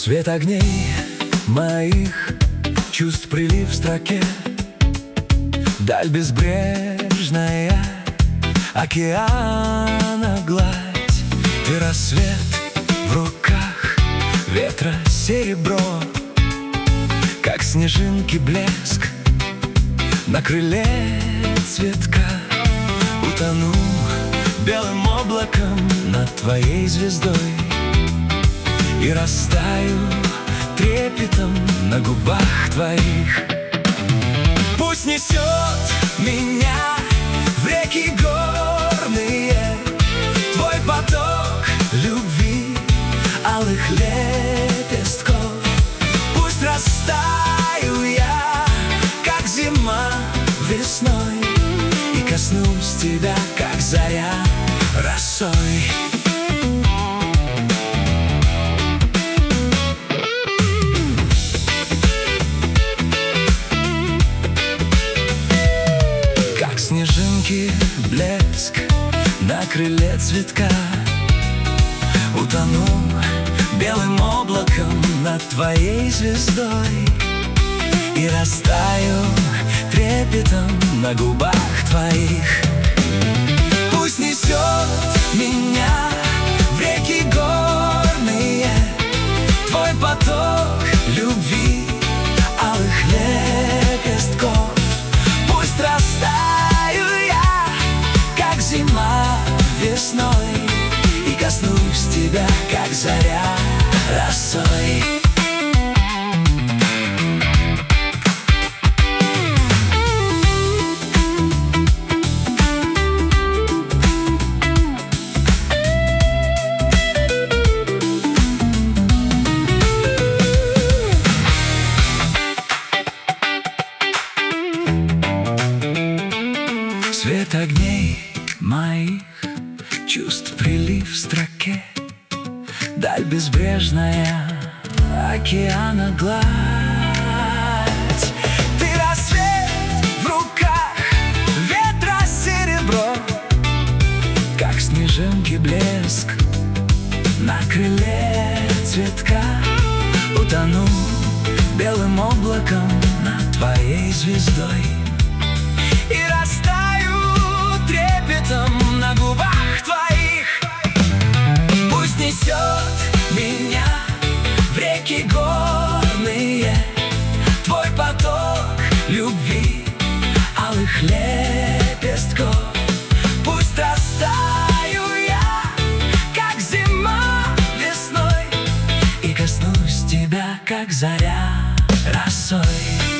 Свет огней моих чувств, прилив в строке. Даль безбрежная, океана гладь. Ты рассвет в руках, ветра серебро, как снежинки блеск на крыле цветка. Утону белым облаком над твоей звездой и растаю трепетом на губах твоих. Пусть несет меня в реки горные твой поток любви, алых лепестков. Пусть растаю я, как зима весной, и коснусь тебя, как заря росой. Снежинки блеск на крыле цветка. Утону белым облаком над твоей звездой и растаю трепетом на губах твоих. Пусть несет меня в реки горные твой поток любви, алых лепестков. Пусть растаю зима весной, и коснусь тебя, как заря росой. Свет огней моих чувств, прилив в строке. Даль безбрежная, океана гладь. Ты рассвет в руках, ветра серебро, как снежинки блеск на крыле цветка. Утону белым облаком над твоей звездой и растаю трепетом на губах твоих. Пусть несет меня в реки горные твой поток любви, алых лепестков. Пусть растаю я, как зима весной, и коснусь тебя, как заря росой.